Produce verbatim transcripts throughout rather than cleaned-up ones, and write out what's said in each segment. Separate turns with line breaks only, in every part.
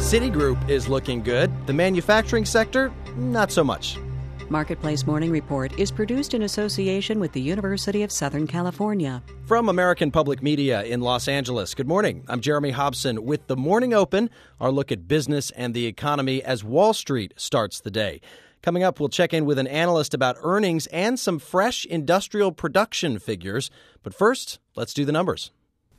Citigroup is looking good. The manufacturing sector, not so much.
Marketplace Morning Report is produced in association with the University of Southern California.
From American Public Media in Los Angeles, good morning. I'm Jeremy Hobson with The Morning Open, our look at business and the economy as Wall Street starts the day. Coming up, we'll check in with an analyst about earnings and some fresh industrial production figures. But first, let's do the numbers.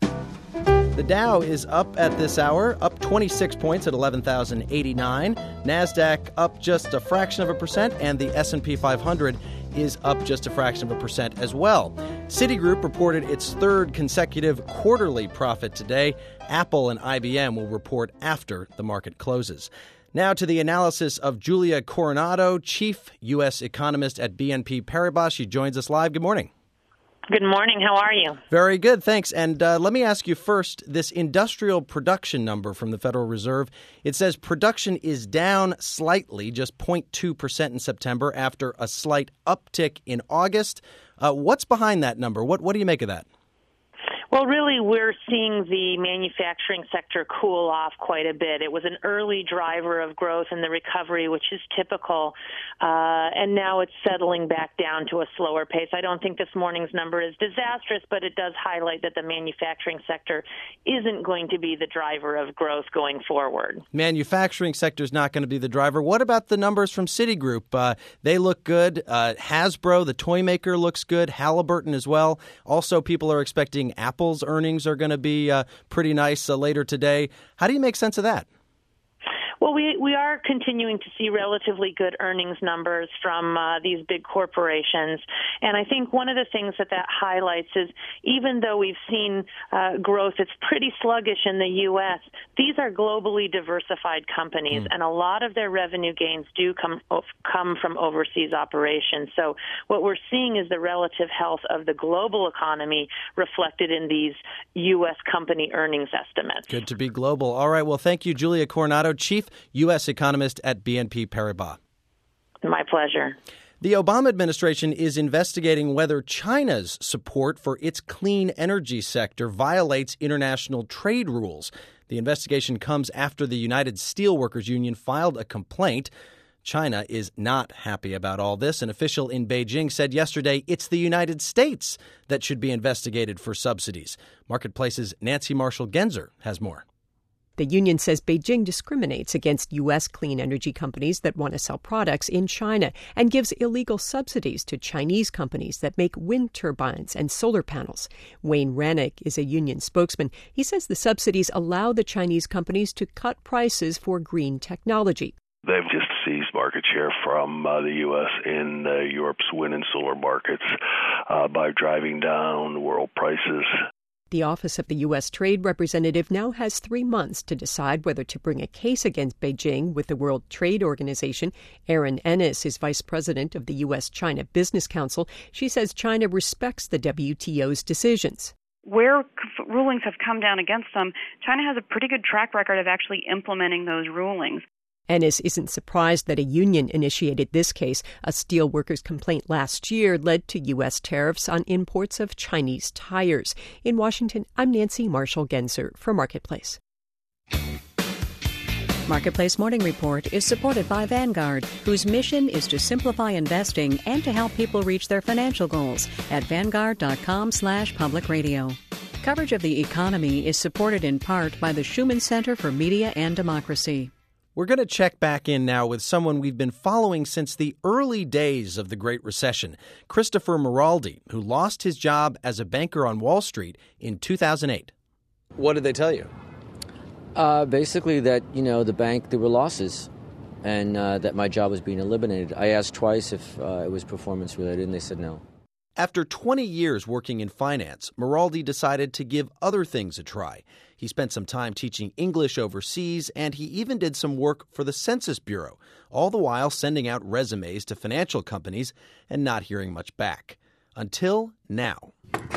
The Dow is up at this hour, up twenty-six points at eleven thousand eighty-nine. NASDAQ up just a fraction of a percent, and the S and P five hundred is up just a fraction of a percent as well. Citigroup reported its third consecutive quarterly profit today. Apple and I B M will report after the market closes. Now to the analysis of Julia Coronado, chief U S economist at B N P Paribas. She joins us live. Good morning.
Good morning. How are you?
Very good, thanks. And uh, let me ask you first, this industrial production number from the Federal Reserve, it says production is down slightly, just zero point two percent in September after a slight uptick in August. Uh, what's behind that number? What, what do you make of that?
Well, really, we're seeing the manufacturing sector cool off quite a bit. It was an early driver of growth in the recovery, which is typical, uh, and now it's settling back down to a slower pace. I don't think this morning's number is disastrous, but it does highlight that the manufacturing sector isn't going to be the driver of growth going forward.
Manufacturing sector is not going to be the driver. What about the numbers from Citigroup? Uh, they look good. Uh, Hasbro, the toy maker, looks good. Halliburton as well. Also, people are expecting Apple. Apple's earnings are going to be uh, pretty nice uh, later today. How do you make sense of that?
Well, we we are continuing to see relatively good earnings numbers from uh, these big corporations. And I think one of the things that that highlights is even though we've seen uh, growth, it's pretty sluggish in the U S, these are globally diversified companies, mm. and a lot of their revenue gains do come come from overseas operations. So what we're seeing is the relative health of the global economy reflected in these U S company earnings estimates.
Good to be global. All right. Well, thank you, Julia Coronado, Chief U S economist at B N P Paribas.
My pleasure.
The Obama administration is investigating whether China's support for its clean energy sector violates international trade rules. The investigation comes after the United Steelworkers Union filed a complaint. China is not happy about all this. An official in Beijing said yesterday it's the United States that should be investigated for subsidies. Marketplace's Nancy Marshall-Genzer has more.
The union says Beijing discriminates against U S clean energy companies that want to sell products in China and gives illegal subsidies to Chinese companies that make wind turbines and solar panels. Wayne Rannick is a union spokesman. He says the subsidies allow the Chinese companies to cut prices for green technology.
They've just seized market share from uh, the U S in uh, Europe's wind and solar markets uh, by driving down world prices.
The Office of the U S Trade Representative now has three months to decide whether to bring a case against Beijing with the World Trade Organization. Erin Ennis is vice president of the U S-China Business Council. She says China respects the W T O's decisions.
Where rulings have come down against them, China has a pretty good track record of actually implementing those rulings.
Ennis isn't surprised that a union initiated this case. A steelworkers' complaint last year led to U S tariffs on imports of Chinese tires. In Washington, I'm Nancy Marshall-Genzer for Marketplace.
Marketplace Morning Report is supported by Vanguard, whose mission is to simplify investing and to help people reach their financial goals at vanguard.com slash public radio. Coverage of the economy is supported in part by the Schumann Center for Media and Democracy.
We're going to check back in now with someone we've been following since the early days of the Great Recession, Christopher Maraldi, who lost his job as a banker on Wall Street in two thousand eight. What did they tell you?
Uh, basically that, you know, the bank, there were losses and uh, that my job was being eliminated. I asked twice if uh, it was performance related, and they said no.
After twenty years working in finance, Maraldi decided to give other things a try. He spent some time teaching English overseas, and he even did some work for the Census Bureau, all the while sending out resumes to financial companies and not hearing much back. Until now.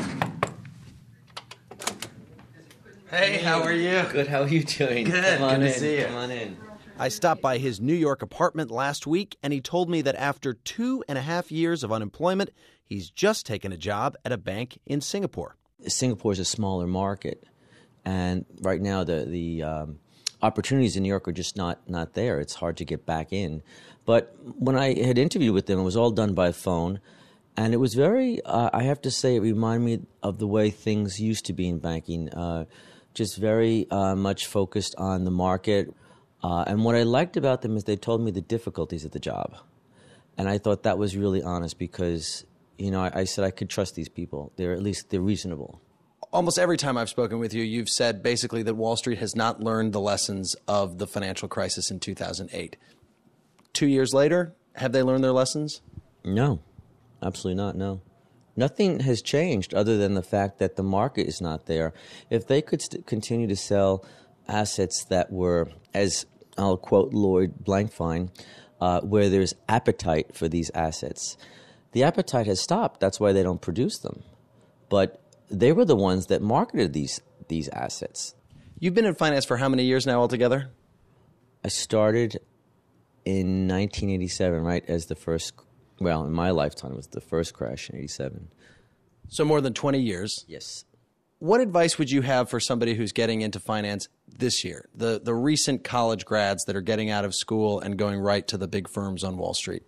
Hey, how are you?
Good, how are you doing?
Good,
Come on
good
in.
to see you.
Come on in.
I stopped by his New York apartment last week, and he told me that after two and a half years of unemployment, he's just taken a job at a bank in Singapore.
Singapore is a smaller market, and right now the, the um, opportunities in New York are just not, not there. It's hard to get back in. But when I had interviewed with them, it was all done by phone. And it was very, uh, I have to say, it reminded me of the way things used to be in banking, uh, just very uh, much focused on the market. Uh, and what I liked about them is they told me the difficulties of the job. And I thought that was really honest because, you know, I, I said I could trust these people. They're at least, they're reasonable.
Almost every time I've spoken with you, you've said basically that Wall Street has not learned the lessons of the financial crisis in two thousand eight. Two years later, have they learned their lessons?
No. Absolutely not, no. Nothing has changed other than the fact that the market is not there. If they could st- continue to sell assets that were, as I'll quote Lloyd Blankfein, uh, where there's appetite for these assets, the appetite has stopped. That's why they don't produce them. But they were the ones that marketed these these assets.
You've been in finance for how many years now altogether?
I started in nineteen eighty-seven, right, as the first... Well, in my lifetime, it was the first crash in eighty-seven.
So more than twenty years.
Yes.
What advice would you have for somebody who's getting into finance this year? The the recent college grads that are getting out of school and going right to the big firms on Wall Street.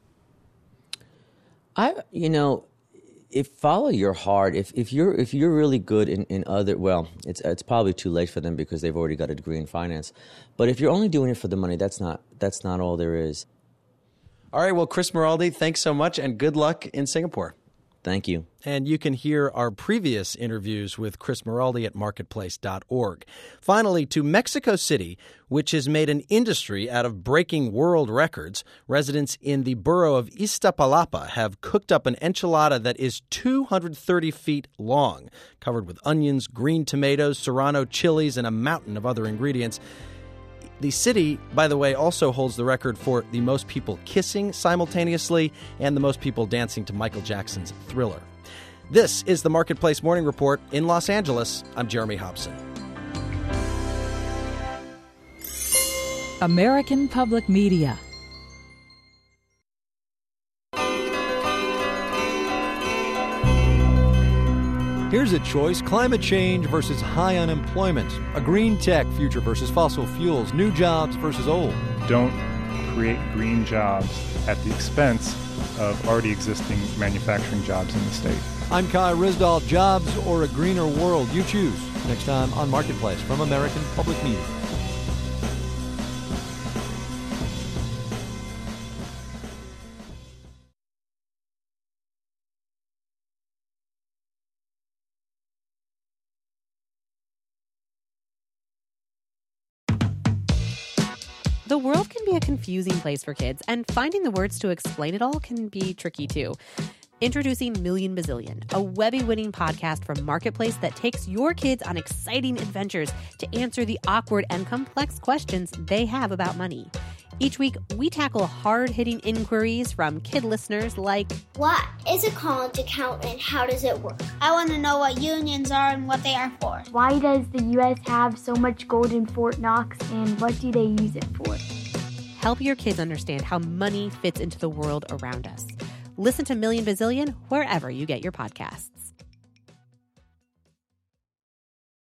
I, you know, if follow your heart. If if you're if you're really good in, in other, well, it's it's probably too late for them because they've already got a degree in finance. But if you're only doing it for the money, that's not that's not all there is.
All right, well, Chris Meraldi, thanks so much, and good luck in Singapore.
Thank you.
And you can hear our previous interviews with Chris Meraldi at marketplace dot org. Finally, to Mexico City, which has made an industry out of breaking world records. Residents in the borough of Iztapalapa have cooked up an enchilada that is two hundred thirty feet long, covered with onions, green tomatoes, serrano chilies, and a mountain of other ingredients. The city, by the way, also holds the record for the most people kissing simultaneously and the most people dancing to Michael Jackson's Thriller. This is the Marketplace Morning Report in Los Angeles. I'm Jeremy Hobson.
American Public Media.
Here's a choice: climate change versus high unemployment, a green tech future versus fossil fuels, new jobs versus old.
Don't create green jobs at the expense of already existing manufacturing jobs in the state.
I'm Kai Ryssdal. Jobs or a greener world? You choose. Next time on Marketplace from American Public Media.
The world can be a confusing place for kids, and finding the words to explain it all can be tricky too. Introducing Million Bazillion, a Webby-winning podcast from Marketplace that takes your kids on exciting adventures to answer the awkward and complex questions they have about money. Each week, we tackle hard-hitting inquiries from kid listeners like,
what is a college account and how does it work? I want to know what unions are and what they are for.
Why does the U S have so much gold in Fort Knox and what do they use it for?
Help your kids understand how money fits into the world around us. Listen to Million Bazillion wherever you get your podcasts.